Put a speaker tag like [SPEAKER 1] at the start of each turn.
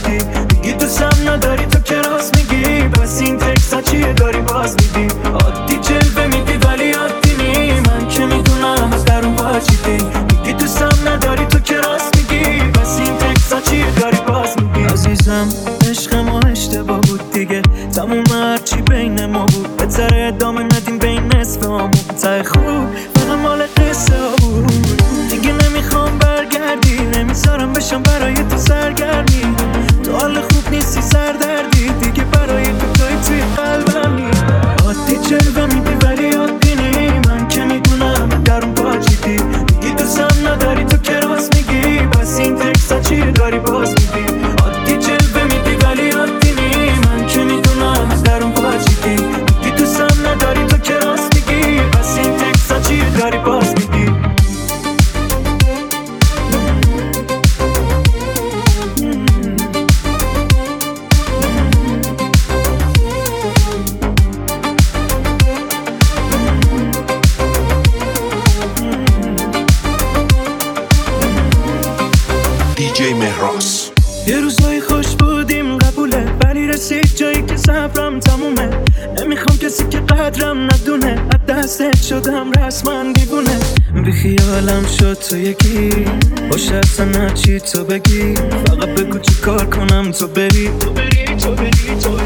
[SPEAKER 1] پاچیدی. میگی دوستم نداری تو که راست میگی، بس این تکسا چیه داری باز میدی. عادی جلوه میدی ولی عادی نی، من که میدونم از درون پاچیدی. میگی دوستم نداری تو که راست میگی، بس این تکسا چیه داری باز میدی. عزیزم عشق ما اشتباه بود دیگه، تموم هرچی بین ما بود بهتره ادامه ندیم بین نصف همون. ته خوب فقط مال قصه ها بود، دیگه نمیخوام برگردی، نمیذارم بشم برای تو سرگرمی. تو حال خوب نیستی سردردی، دیگه برای تو جایی توی قلبمی. عادی جلوه میدی ولی عادی نی، من که میدونم درون پاچیدی. میگی دوستم نداری تو که راست میگی، بس این تکسا چیه داری باز میدی. عادی جلوه میدی ولی عادی نی، من که میدونم درون پاچیدی. میگی دوستم نداری تو که راست میگی، بس این تکسا چیه داری باز میدی.
[SPEAKER 2] دیجی مهراس.
[SPEAKER 1] یه روزای خوش بودیم قبوله، ولی رسید جایی که صبرم تمومه. نمیخوام کسی که قدرم ندونه، از دستت شدم رسما دیوونه. بی خیالم شد تو یکی، باشه اصلا چی تو بگی، فقط بگو چی کار کنم تو بری. تو بری تو بری تو